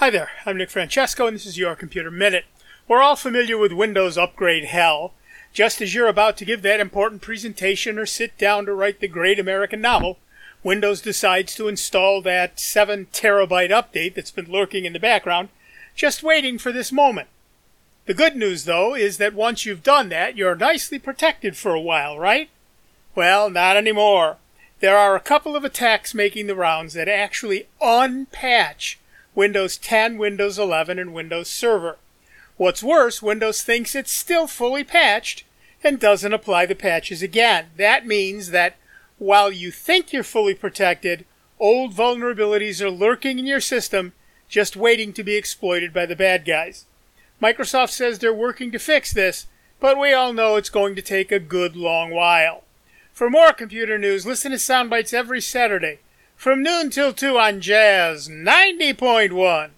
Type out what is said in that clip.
Hi there, I'm Nick Francesco and this is your Computer Minute. We're all familiar with Windows upgrade hell. Just as you're about to give that important presentation or sit down to write the great American novel, Windows decides to install that 7 terabyte update that's been lurking in the background, just waiting for this moment. The good news, though, is that once you've done that, you're nicely protected for a while, right? Well, not anymore. There are a couple of attacks making the rounds that actually unpatch Windows 10, Windows 11, and Windows Server. What's worse, Windows thinks it's still fully patched and doesn't apply the patches again. That means that while you think you're fully protected, old vulnerabilities are lurking in your system, just waiting to be exploited by the bad guys. Microsoft says they're working to fix this, but we all know it's going to take a good long while. For more computer news, listen to Soundbites every Saturday from noon till 2 on Jazz 90.1.